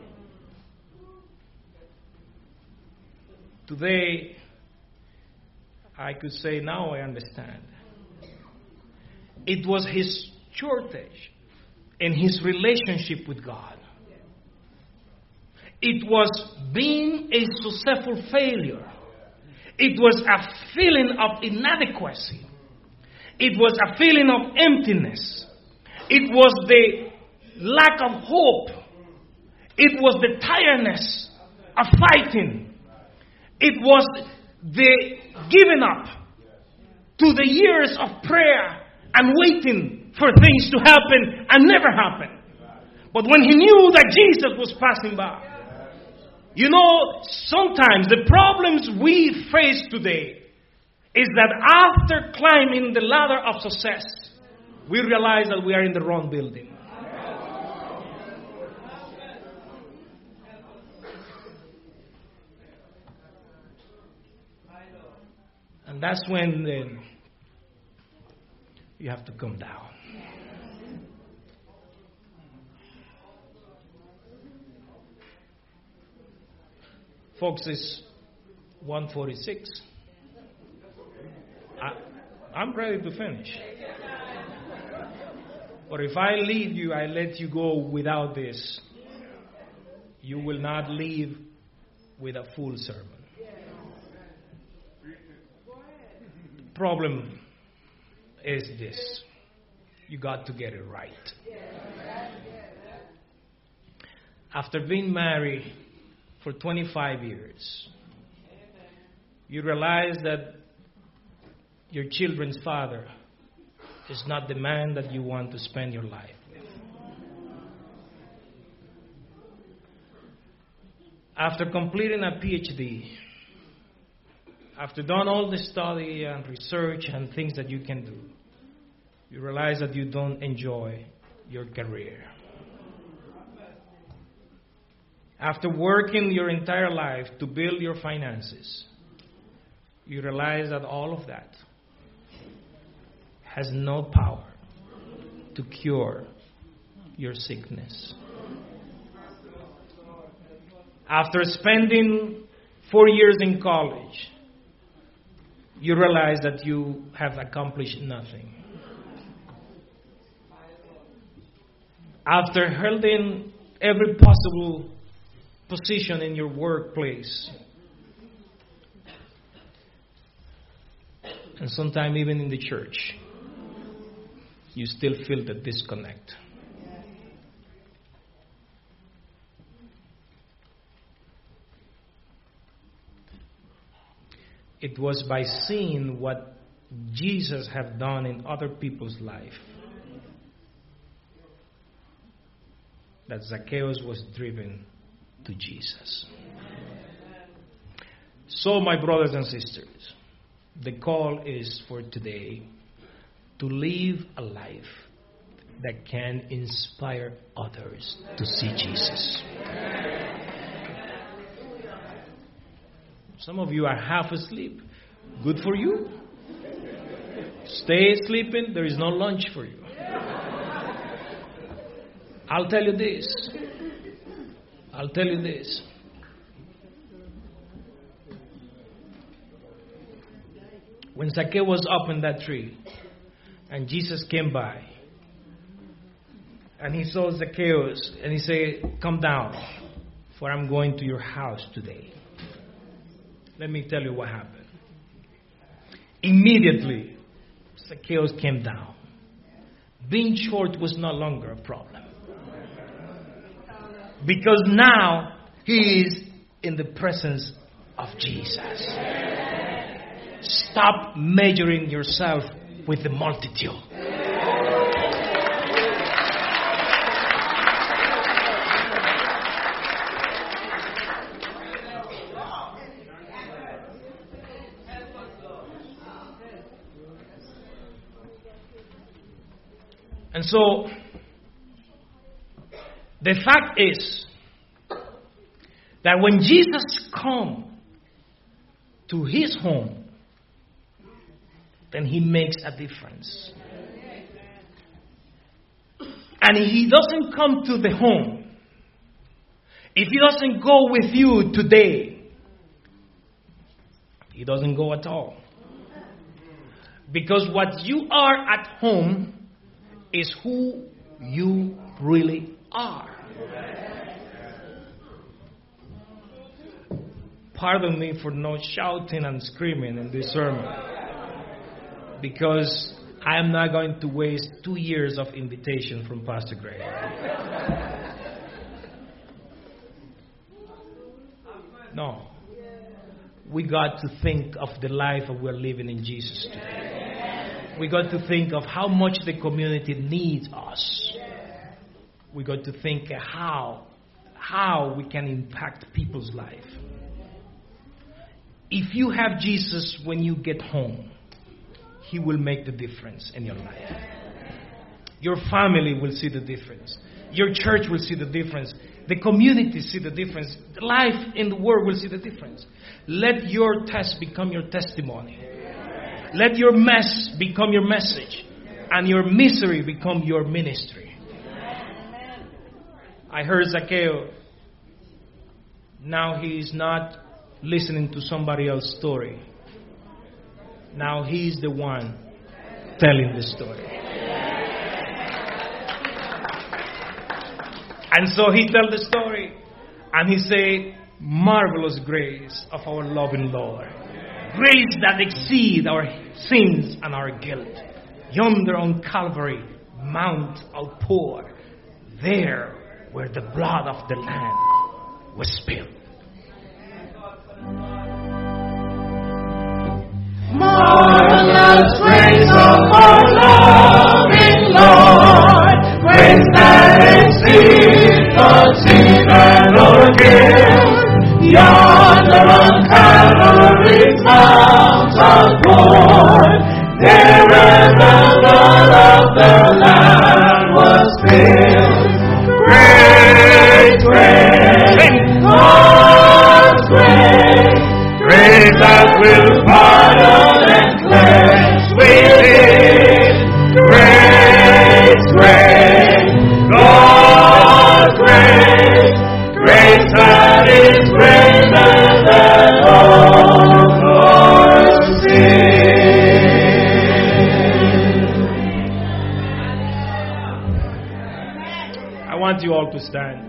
Today, I could say now I understand. It was his shortage in his relationship with God. It was being a successful failure. It was a feeling of inadequacy. It was a feeling of emptiness. It was the lack of hope. It was the tiredness of fighting. It was the giving up to the years of prayer and waiting for things to happen and never happen. But when he knew that Jesus was passing by, you know, sometimes the problems we face today is that after climbing the ladder of success, we realize that we are in the wrong building. And that's when then you have to come down. Folks, it's one forty-six. I, I'm ready to finish. But if I leave you, I let you go without this, you will not leave with a full sermon. The problem is this. You got to get it right. After being married for twenty-five years, you realize that your children's father is not the man that you want to spend your life with. After completing a P H D, after done all the study and research and things that you can do, you realize that you don't enjoy your career. After working your entire life to build your finances, you realize that all of that has no power to cure your sickness. After spending four years in college, you realize that you have accomplished nothing. After holding every possible position in your workplace, and sometimes even in the church, you still feel the disconnect. It was by seeing what Jesus had done in other people's life that Zacchaeus was driven to Jesus. So, my brothers and sisters, the call is for today to live a life that can inspire others to see Jesus. Some of you are half asleep. Good for you. Stay sleeping. There is no lunch for you. I'll tell you this. I'll tell you this. When Zacchaeus was up in that tree and Jesus came by and he saw Zacchaeus and he said, "Come down, for I'm going to your house today." Let me tell you what happened. Immediately, Zacchaeus came down. Being short was no longer a problem. Because now he is in the presence of Jesus. Stop measuring yourself with the multitude. And so, the fact is that when Jesus comes to his home, then he makes a difference. And if he doesn't come to the home, if he doesn't go with you today, he doesn't go at all. Because what you are at home is who you really are. Pardon me for not shouting and screaming in this sermon, because I am not going to waste two years of invitation from Pastor Greg. No. We got to think of the life that we're living in Jesus today. We got to think of how much the community needs us. We got to think how, how we can impact people's life. If you have Jesus when you get home, he will make the difference in your life. Your family will see the difference. Your church will see the difference. The community see the difference. Life in the world will see the difference. Let your test become your testimony. Let your mess become your message. And your misery become your ministry. I heard Zacchaeus. Now he is not listening to somebody else's story. Now he's the one telling the story. And so he tells the story. And he say, marvelous grace of our loving Lord. Grace that exceeds our sins and our guilt. Yonder on Calvary, Mount outpoured. There where the blood of the Lamb was spilled. Marvelous grace of our loving Lord, grace that exceeds the sin and our guilt. Yonder on Calvary's Mount outpoured, there where the blood of the Lamb was spilled. Great grace, God's grace, grace that will pardon and cleanse within. Grace, grace, God's grace, grace that is greater than all our sin. I want you all to stand.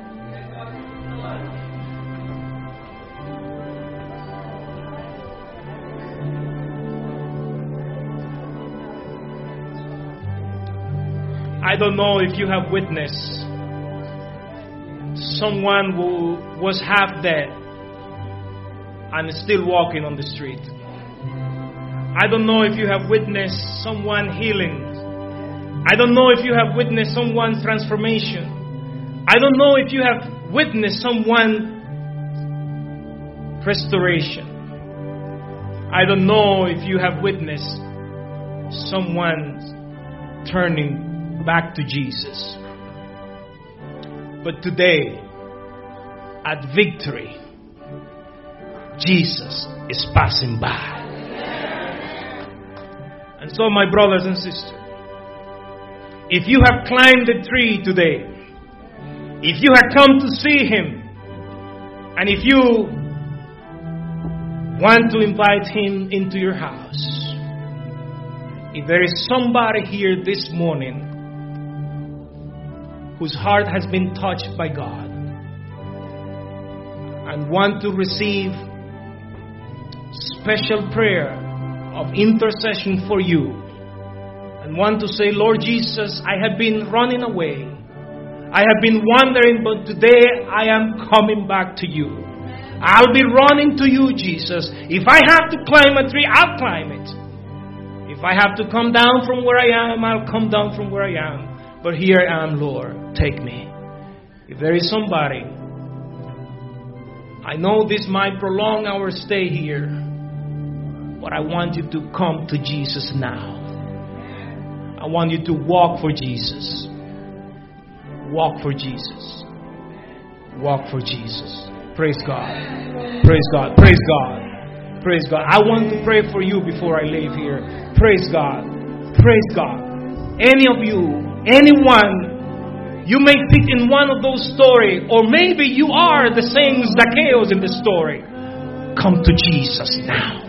I don't know if you have witnessed someone who was half dead and is still walking on the street. I don't know if you have witnessed someone healing. I don't know if you have witnessed someone's transformation. I don't know if you have witnessed someone's restoration. I don't know if you have witnessed someone turning back to Jesus. But today, at Victory, Jesus is passing by. And so, my brothers and sisters, if you have climbed the tree today, if you have come to see Him, and if you want to invite Him into your house, if there is somebody here this morning whose heart has been touched by God and want to receive special prayer of intercession for you, and want to say, Lord Jesus, I have been running away, I have been wandering, but today I am coming back to you. I'll be running to you, Jesus. If I have to climb a tree, I'll climb it. If I have to come down from where I am, I'll come down from where I am. But here I am, Lord. Take me. If there is somebody, I know this might prolong our stay here, but I want you to come to Jesus now. I want you to walk for Jesus. Walk for Jesus. Walk for Jesus. Praise God. Praise God. Praise God. Praise God. I want to pray for you before I leave here. Praise God. Praise God. Any of you, anyone, you may fit in one of those stories, or maybe you are the same Zacchaeus in the story. Come to Jesus now.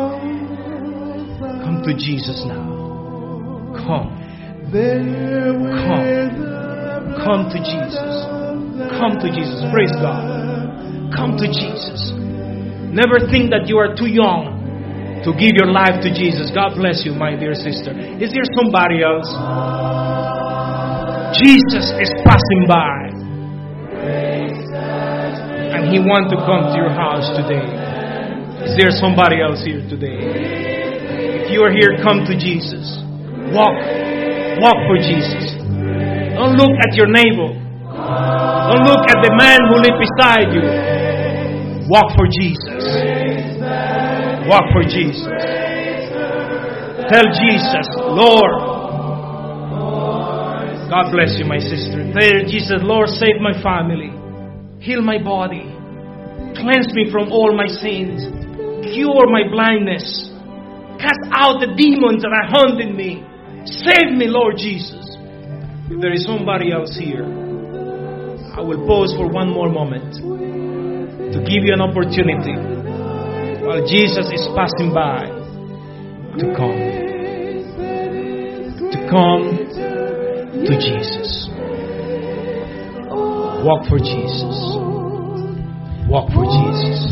Come to Jesus now. Come. Come. Come to Jesus. Come to Jesus. Praise God. Come to Jesus. Never think that you are too young to give your life to Jesus. God bless you, my dear sister. Is there somebody else? Jesus is passing by, and He wants to come to your house today. Is there somebody else here today? If you are here, come to Jesus. Walk. Walk for Jesus. Don't look at your neighbor. Don't look at the man who lives beside you. Walk for Jesus. Walk for Jesus. Tell Jesus, Lord. God bless you, my sister. Tell Jesus, Lord, save my family. Heal my body. Cleanse me from all my sins. Cure my blindness. Cast out the demons that are haunting me. Save me, Lord Jesus. If there is somebody else here, I will pause for one more moment to give you an opportunity while Jesus is passing by to come. To come to Jesus. Walk for Jesus. Walk for Jesus.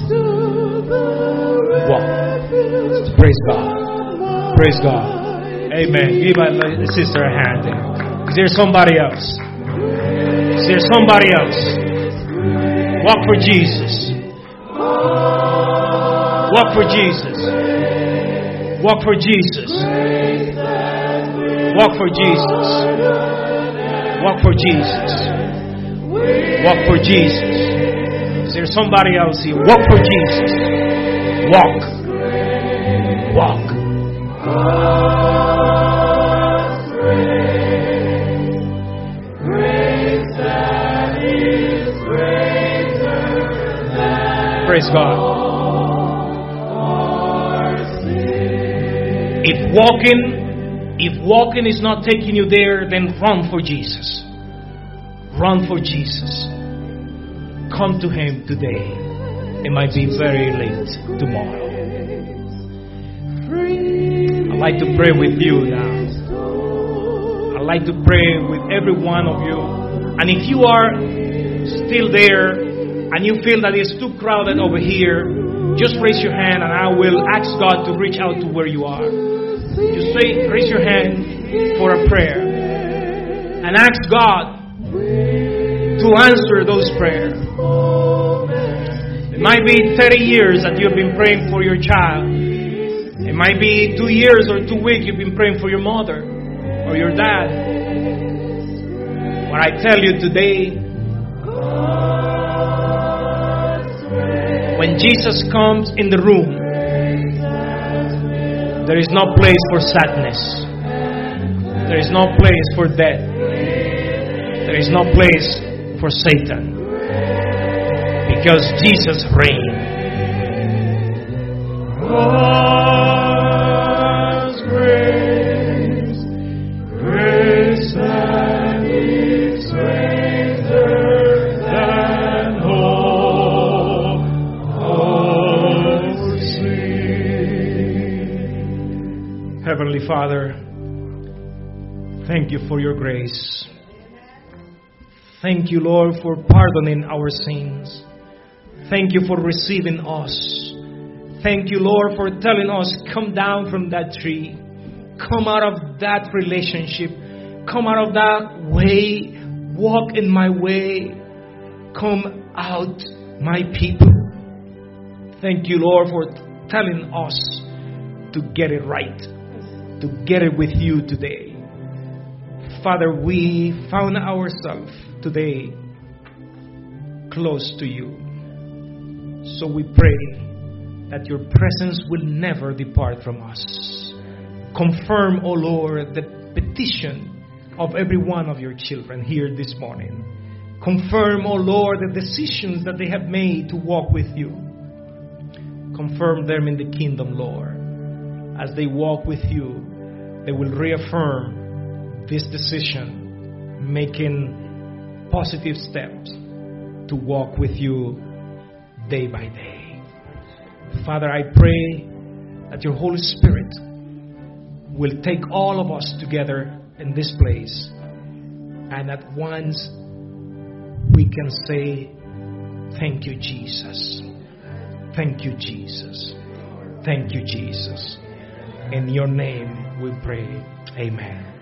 Walk. Praise God. Praise God. Amen. Give my sister a hand there. Is there somebody else? Is there somebody else? Walk for Jesus. Walk for Jesus. Walk for Jesus. Walk for Jesus. Walk for Jesus. Walk for Jesus. Is there somebody else here? Walk for Jesus. Walk. Walk. Praise God. If walking, if walking is not taking you there, then run for Jesus. Run for Jesus. Come to Him today. It might be very late tomorrow. I'd like to pray with you now. I'd like to pray with every one of you. And if you are still there and you feel that it's too crowded over here, just raise your hand and I will ask God to reach out to where you are. Just say, raise your hand for a prayer and ask God to answer those prayers. It might be thirty years that you've been praying for your child. It might be two years or two weeks you've been praying for your mother or your dad. What I tell you today, when Jesus comes in the room, there is no place for sadness. There is no place for death. There is no place for Satan. Because Jesus reigns. God's grace, grace that is greater than all our sin. Heavenly Father, thank you for your grace. Thank you, Lord, for pardoning our sins. Thank you for receiving us. Thank you, Lord, for telling us, come down from that tree. Come out of that relationship. Come out of that way. Walk in my way. Come out, my people. Thank you, Lord, for telling us to get it right, to get it with you today. Father, we found ourselves today close to you. So we pray that your presence will never depart from us. Confirm, O Lord, the petition of every one of your children here this morning. Confirm, O Lord, the decisions that they have made to walk with you. Confirm them in the kingdom, Lord. As they walk with you, they will reaffirm this decision, making positive steps to walk with you day by day. Father, I pray that your Holy Spirit will take all of us together in this place, and at once we can say, thank you, Jesus. Thank you, Jesus. Thank you, Jesus. In your name we pray. Amen.